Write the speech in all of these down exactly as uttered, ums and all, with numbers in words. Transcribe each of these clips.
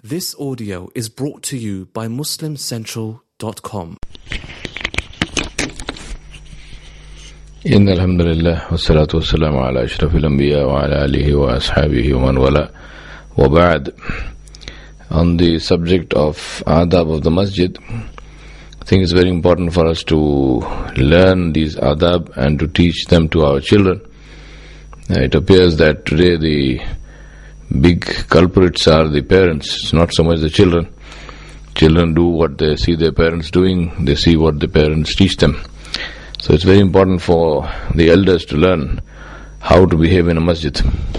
This audio is brought to you by Muslim Central dot com. إن الحمد لله والصلاة والسلام على أشرف الأنبياء وعلى آله وأصحابه ومن والاه وبعد. On the subject of adab of the masjid, I think it's very important for us to learn these adab and to teach them to our children. It appears that today the big culprits are the parents. It's not so much the children. Children do what they see their parents doing. They see what the parents teach them. So it's very important for the elders to learn how to behave in a masjid.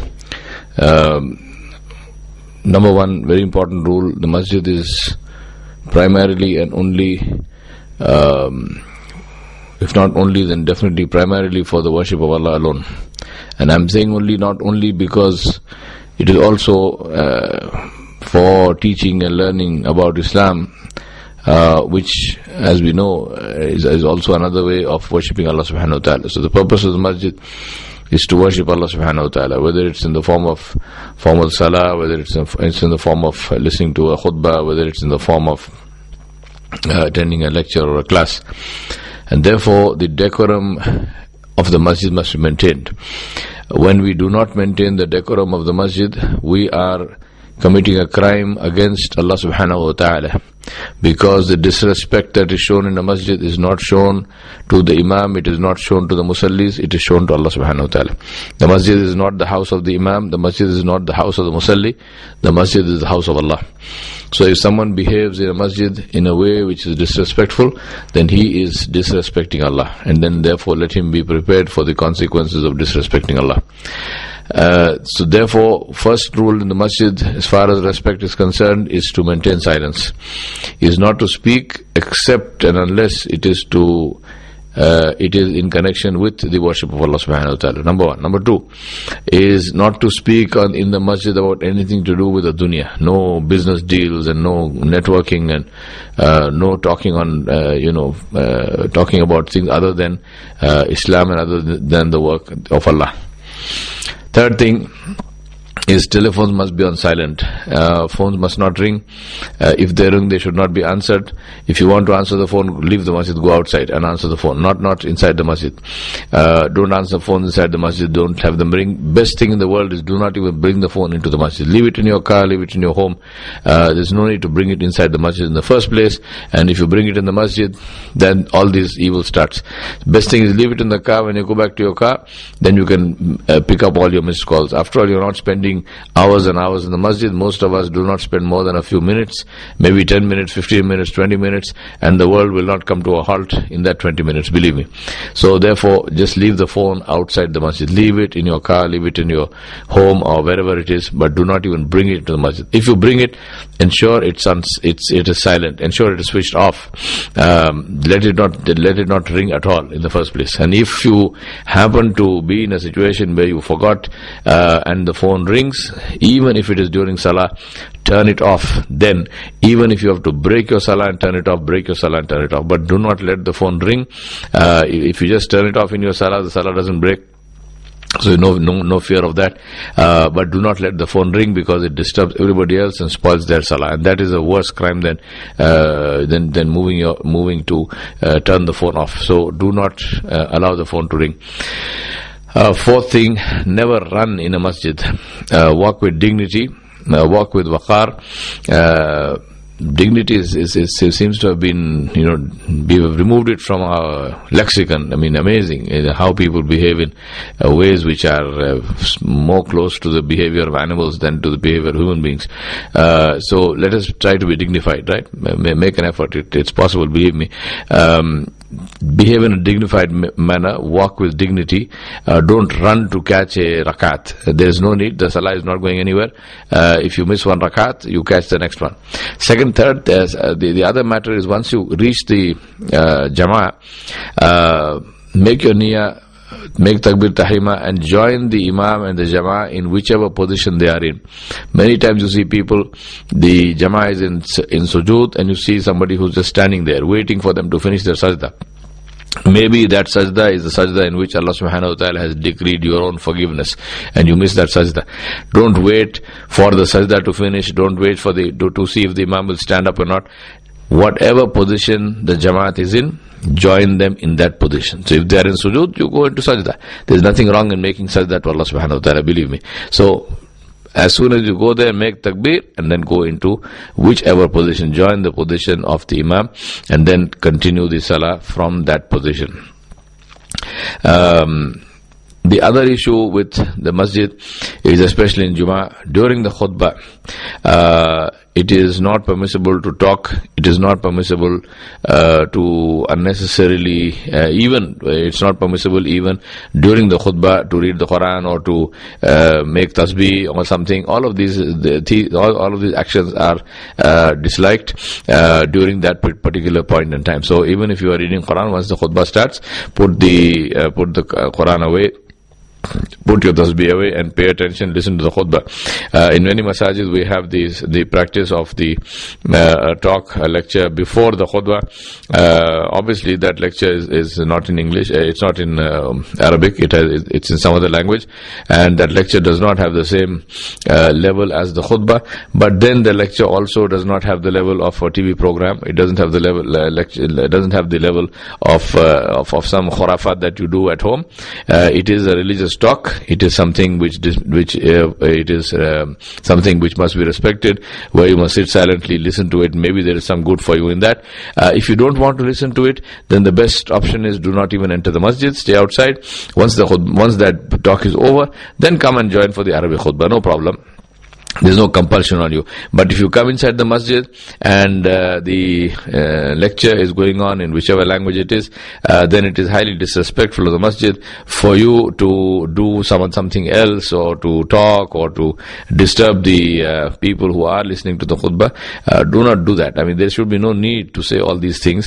Um, number one, very important rule, the masjid is primarily and only, um, if not only, then definitely primarily for the worship of Allah alone. And I'm saying only, not only because it is also uh, for teaching and learning about Islam, uh, which, as we know, is, is also another way of worshipping Allah subhanahu wa ta'ala. So the purpose of the masjid is to worship Allah subhanahu wa ta'ala, whether it's in the form of formal salah, whether it's in, it's in the form of listening to a khutbah, whether it's in the form of uh, attending a lecture or a class. And therefore, the decorum of the masjid must be maintained. When we do not maintain the decorum of the masjid, we are committing a crime against Allah subhanahu wa ta'ala, because the disrespect that is shown in the masjid is not shown to the imam, it is not shown to the musallis, it is shown to Allah subhanahu wa ta'ala. The masjid is not the house of the imam, the masjid is not the house of the musalli, the masjid is the house of Allah. So if someone behaves in a masjid in a way which is disrespectful, then he is disrespecting Allah, and then therefore let him be prepared for the consequences of disrespecting Allah. Uh, so therefore, first rule in the masjid, as far as respect is concerned, is to maintain silence. Is not to speak except and unless it is to uh, it is in connection with the worship of Allah subhanahu wa ta'ala. Number one. Number two is not to speak on in the masjid about anything to do with the dunya. No business deals and no networking and uh, no talking on uh, you know uh, talking about things other than uh, Islam and other than the work of Allah. Third thing is telephones must be on silent. Uh, phones must not ring. Uh, if they ring, they should not be answered. If you want to answer the phone, leave the masjid, go outside and answer the phone. Not not inside the masjid. Uh, don't answer phones inside the masjid. Don't have them ring. Best thing in the world is do not even bring the phone into the masjid. Leave it in your car, leave it in your home. Uh, there's no need to bring it inside the masjid in the first place. And if you bring it in the masjid, then all this evil starts. Best thing is leave it in the car. When you go back to your car, then you can uh, pick up all your missed calls. After all, you're not spending hours and hours in the masjid. Most of us do not spend more than a few minutes, maybe ten minutes, fifteen minutes, twenty minutes, and the world will not come to a halt in that twenty minutes, believe me. So therefore, just leave the phone outside the masjid. Leave it in your car, leave it in your home or wherever it is, but do not even bring it to the masjid. If you bring it, ensure it's on, it's it is silent. Ensure it is switched off. Um, let it not let it not ring at all in the first place. And if you happen to be in a situation where you forgot uh, and the phone rings, even if it is during salah, turn it off. Then, even if you have to break your salah and turn it off, break your salah and turn it off. But do not let the phone ring. Uh, if you just turn it off in your salah, the salah doesn't break. So no, no, no fear of that. Uh, but do not let the phone ring, because it disturbs everybody else and spoils their salah. And that is a worse crime than uh, than than moving your moving to uh, turn the phone off. So do not uh, allow the phone to ring. Uh, fourth thing, never run in a masjid. Uh, walk with dignity, uh, walk with waqar. Uh, dignity is, is, is, seems to have been, you know, we have removed it from our lexicon. I mean, amazing uh, how people behave in uh, ways which are uh, more close to the behavior of animals than to the behavior of human beings. Uh, so let us try to be dignified, right? Make an effort. It, it's possible, believe me. Um, behave in a dignified manner, walk with dignity. Uh, don't run to catch a rakat. There is no need. The salah is not going anywhere. Uh, if you miss one rakat, you catch the next one. Second, third, uh, the, the other matter is once you reach the uh, jama'ah, uh, make your niyyah, make takbir tahrima and join the imam and the jama'ah in whichever position they are in. Many times you see people, the jama'ah is in, in sujood, and you see somebody who's just standing there waiting for them to finish their sajda. Maybe that sajda is the sajda in which Allah subhanahu wa ta'ala has decreed your own forgiveness, and you miss that sajda. Don't wait for the sajda to finish. Don't wait for the to, to see if the imam will stand up or not. Whatever position the jamaat is in, join them in that position. So if they are in sujood, you go into sajda. There is nothing wrong in making sajda to Allah subhanahu wa ta'ala, believe me. So as soon as you go there, make takbir and then go into whichever position. Join the position of the imam and then continue the salah from that position. Um, the other issue with the masjid is, especially in Jummah, during the khutbah, uh, it is not permissible to talk. It is not permissible uh, to unnecessarily, uh, even, it's not permissible even during the khutbah to read the Quran or to uh, make tasbih or something. All of these, the, all, all of these actions are uh, disliked uh, during that particular point in time. So even if you are reading Quran, once the khutbah starts, put the, uh, put the Quran away. Put your tasbih away and pay attention, listen to the khutbah. Uh, in many masajid we have these, the practice of the uh, talk, a lecture before the khutbah. Uh, obviously that lecture is, is not in English, uh, it's not in uh, Arabic, it has, it's in some other language, and that lecture does not have the same uh, level as the khutbah, but then the lecture also does not have the level of a T V program. It doesn't have the level, uh, lecture, it doesn't have the level of, uh, of, of some khurafat that you do at home. Uh, it is a religious talk. It is something which which uh, it is um, something which must be respected, where you must sit silently, listen to it. Maybe there is some good for you in that. Uh, if you don't want to listen to it, then the best option is do not even enter the masjid, stay outside. Once the once that talk is over, then come and join for the Arabic khutbah, no problem. There's no compulsion on you. But if you come inside the masjid and uh, the uh, lecture is going on in whichever language it is, uh, then it is highly disrespectful of the masjid for you to do some, something else, or to talk, or to disturb the uh, people who are listening to the khutbah. Uh, do not do that. I mean, there should be no need to say all these things,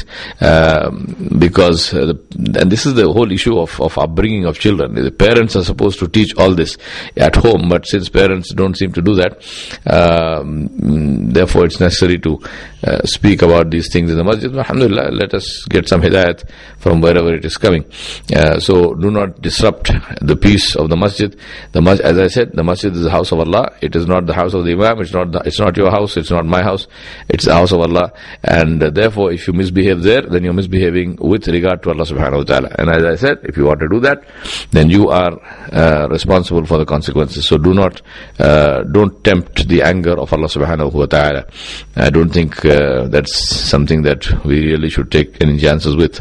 um, because uh, the, and this is the whole issue of, of upbringing of children. The parents are supposed to teach all this at home, but since parents don't seem to do that, Um, therefore it's necessary to uh, speak about these things in the masjid. Alhamdulillah, let us get some hidayat from wherever it is coming. Uh, so do not disrupt the peace of the masjid. The mas- as I said, the masjid is the house of Allah. It is not the house of the imam. It's not the, it's not your house. It's not my house. It's the house of Allah. And uh, therefore, if you misbehave there, then you're misbehaving with regard to Allah subhanahu wa ta'ala. And as I said, if you want to do that, then you are uh, responsible for the consequences. So do not, uh, don't tempt the anger of Allah subhanahu wa ta'ala. I don't think uh, that's something that we really should take any chances with.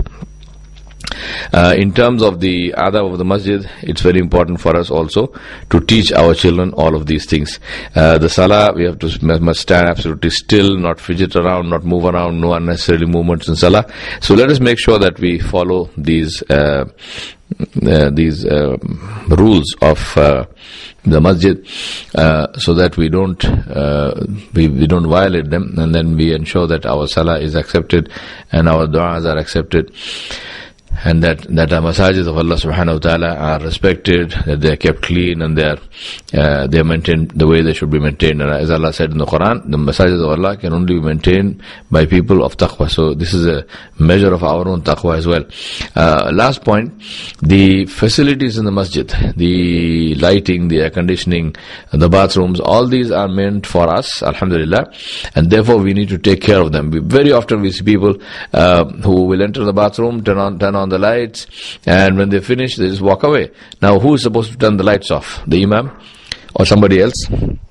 Uh, in terms of the adab of the masjid, it's very important for us also to teach our children all of these things. Uh, the salah, we have to must stand absolutely still, not fidget around, not move around, no unnecessary movements in salah. So let us make sure that we follow these uh, uh, these uh, rules of uh, the masjid, uh, so that we don't uh, we, we don't violate them, and then we ensure that our salah is accepted and our du'as are accepted, and that, that our masajid of Allah subhanahu wa ta'ala are respected, that they are kept clean, and they are, uh, they are maintained the way they should be maintained. And as Allah said in the Quran, the masajid of Allah can only be maintained by people of taqwa. So this is a measure of our own taqwa as well. Uh, last point, the facilities in the masjid, the lighting, the air conditioning, the bathrooms, all these are meant for us, alhamdulillah, and therefore we need to take care of them. We, very often we see people uh, who will enter the bathroom, turn on, turn on the lights, and when they finish, they just walk away. Now, who is supposed to turn the lights off? The imam or somebody else?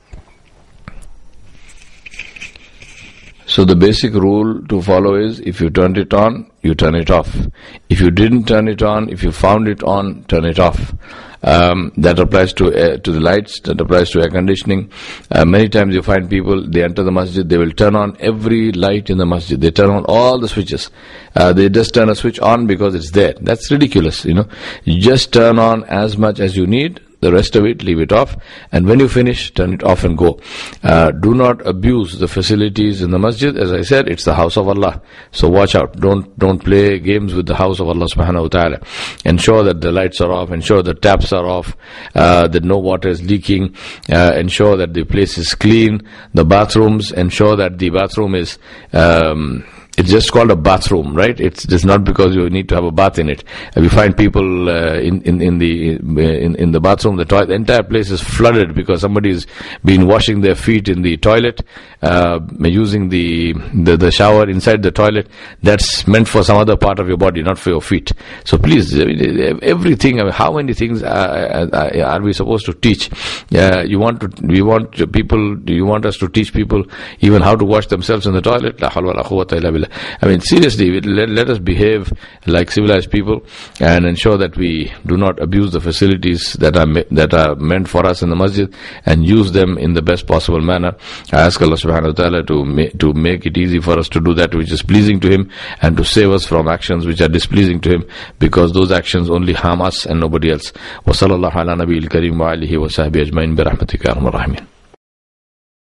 So the basic rule to follow is, if you turned it on, you turn it off. If you didn't turn it on, if you found it on, turn it off. Um, that applies to uh, to the lights, that applies to air conditioning. Uh, many times you find people, they enter the masjid, they will turn on every light in the masjid. They turn on all the switches. Uh, they just turn a switch on because it's there. That's ridiculous, you know. You just turn on as much as you need. The rest of it, leave it off. And when you finish, turn it off and go. Uh, do not abuse the facilities in the masjid. As I said, it's the house of Allah. So watch out. Don't don't play games with the house of Allah subhanahu wa ta'ala. Ensure that the lights are off. Ensure the taps are off. Uh, that no water is leaking. Uh, ensure that the place is clean. The bathrooms, ensure that the bathroom is... Um, it's just called a bathroom, right? It's just not because you need to have a bath in it. And we find people uh, in, in, in the in, in the bathroom, the toilet, the entire place is flooded because somebody's been washing their feet in the toilet, uh, using the, the the shower inside the toilet. That's meant for some other part of your body, not for your feet. So please, everything. I mean, how many things are, are we supposed to teach? Uh, you want to? We want people. Do you want us to teach people even how to wash themselves in the toilet? La hawla wa la quwwata illa billah. I mean, seriously, let, let us behave like civilized people and ensure that we do not abuse the facilities that are that are meant for us in the masjid and use them in the best possible manner. I ask Allah subhanahu wa ta'ala to, ma- to make it easy for us to do that which is pleasing to Him and to save us from actions which are displeasing to Him, because those actions only harm us and nobody else. Wa sallallahu ala nabiyil kareem wa alihi wa sahbihi ajma'in bi rahmatika ya arhamar rahimin.